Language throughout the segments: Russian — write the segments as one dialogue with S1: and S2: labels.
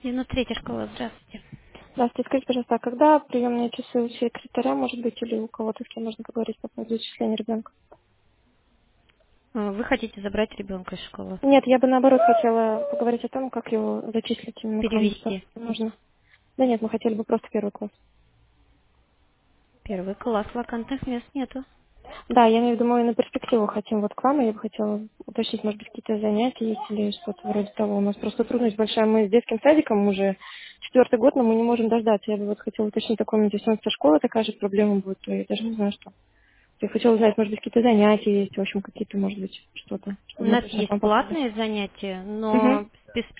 S1: 93-я школа, здравствуйте.
S2: Здравствуйте, скажите, пожалуйста, а когда приемные часы у секретаря, может быть, или у кого-то, с кем можно поговорить по поводу зачисления ребенка?
S1: Вы хотите забрать ребенка из школы?
S2: Нет, я бы наоборот хотела поговорить о том, как его зачислить именно к вам, что
S1: Перевести.
S2: нужно. Да нет, мы хотели бы просто первый класс.
S1: Первый класс, вакантных мест нету.
S2: Да, я имею в виду, мы на перспективу хотим вот к вам, и я бы хотела уточнить, может быть, какие-то занятия есть или что-то вроде того. У нас просто трудность большая. Мы с детским садиком уже 4-й год, но мы не можем дождаться. Я бы вот хотела уточнить такой момент, если у нас со школы такая же проблема будет, то я даже не знаю, что. Я хотела узнать, может быть, какие-то занятия есть, в общем, какие-то, может быть, что-то,
S1: У
S2: чтобы мы
S1: нас
S2: точно к
S1: есть
S2: вам попали.
S1: платные занятия,
S2: Угу.
S1: но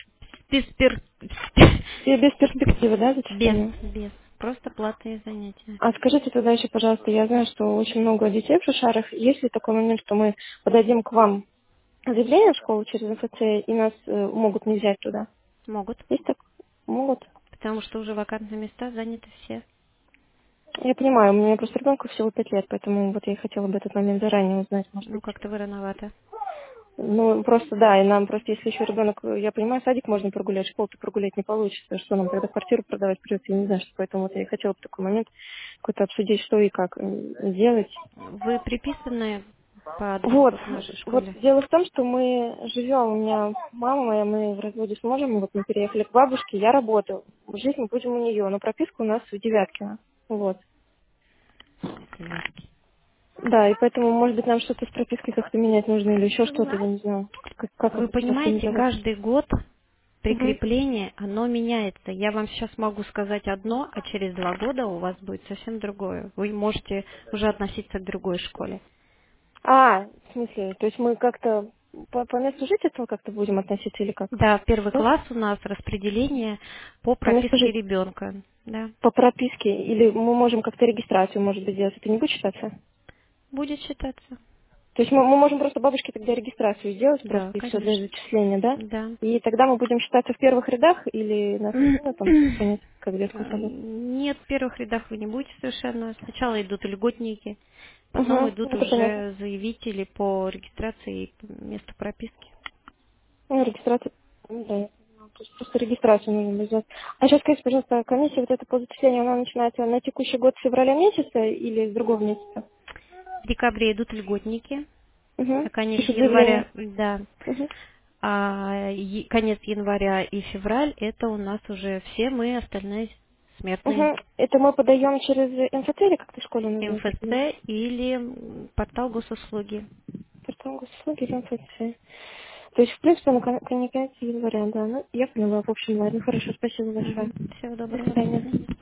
S2: И без перспективы, да,
S1: без,
S2: зачисления?
S1: без. Просто платные занятия.
S2: А скажите тогда еще, пожалуйста, я знаю, что очень много детей в Шушарах. Есть ли такой момент, что мы подадим к вам заявление в школу через МФЦ, и нас могут не взять туда?
S1: Могут,
S2: Есть так? Могут.
S1: потому что уже вакантные места заняты все.
S2: Я понимаю, у меня просто ребенку всего 5 лет, поэтому вот я и хотела бы этот момент заранее узнать, может
S1: Ну,
S2: быть.
S1: как-то вы рановато.
S2: Ну, просто да, и нам просто, если еще ребенок, я понимаю, садик можно прогулять, школу-то прогулять не получится, что нам тогда квартиру продавать придется, я не знаю, что поэтому вот я и хотела бы такой момент какой-то обсудить, что и как делать.
S1: Вы приписаны по
S2: Вот,
S1: адресу к нашей
S2: вот
S1: школе?
S2: дело в том, что мы живем, у меня мама моя, мы в разводе с мужем, вот мы переехали к бабушке, я работаю, жить мы будем у нее, но прописка у нас в Девяткино, вот. Да, и поэтому, может быть, нам что-то с пропиской как-то менять нужно или еще что-то, я не знаю, как
S1: Вы
S2: это все
S1: понимаете,
S2: организовать.
S1: каждый год
S2: Угу.
S1: прикрепление, оно меняется. Я вам сейчас могу сказать одно, а через 2 года у вас будет совсем другое. Вы можете уже относиться к другой школе.
S2: А, в смысле, то есть мы как-то по месту жительства как-то будем относиться или как?
S1: Да, в первый
S2: Да?
S1: класс у нас распределение по
S2: По месту
S1: прописке
S2: жительства,
S1: ребенка. Да.
S2: по прописке, или мы можем как-то регистрацию, может быть, сделать, это не будет считаться?
S1: Будет считаться.
S2: То есть мы можем просто бабушке тогда регистрацию сделать просто
S1: Да,
S2: и все для
S1: конечно.
S2: зачисления, да?
S1: Да.
S2: И тогда мы будем считаться в первых рядах или нас отдельно там сохранять, как в детском саду?
S1: Нет, в первых рядах вы не будете совершенно. Сначала идут льготники, потом
S2: Угу,
S1: идут
S2: это понятно.
S1: уже заявители по регистрации и по месту прописки.
S2: Ну, регистрация, ну, да, я поняла. То есть просто регистрацию нужно будет сделать. А сейчас, скажите, пожалуйста, комиссия вот эта по зачислению, она начинается на текущий год с февраля месяца или с другого месяца?
S1: В декабре идут льготники,
S2: Угу.
S1: а конец
S2: Пишут заявление.
S1: января, да,
S2: Угу.
S1: конец января и февраль это у нас уже все мы остальные смертные.
S2: Угу. Это мы подаем через МФЦ или как-то в школе называется?
S1: МФЦ или портал госуслуги.
S2: Портал госуслуги или МФЦ. То есть, в принципе, на конец января, да. Ну, я поняла. В общем, ладно, хорошо, спасибо большое.
S1: Всего
S2: До
S1: доброго, до
S2: свидания.
S1: свидания.